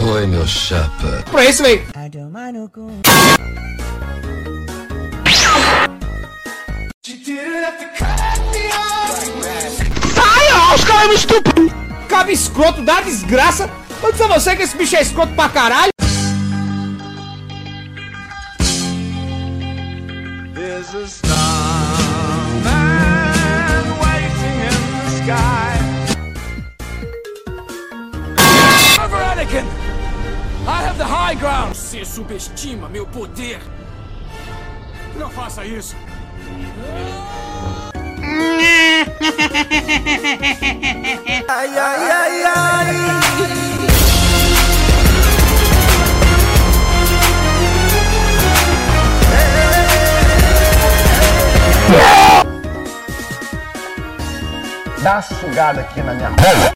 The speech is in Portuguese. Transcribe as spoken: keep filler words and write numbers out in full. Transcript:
Oi, meu chapa. Pra isso, velho. Sai, ó, os caras me estupram. Cabe escroto, dá desgraça. Eu disse a você que esse bicho é escroto pra caralho. There's a starman waiting in the sky. Over Anakin! I have the high ground! Você subestima meu poder! Não faça isso! Ai, ai, ai, ai! Dá uma sugada aqui na minha rola.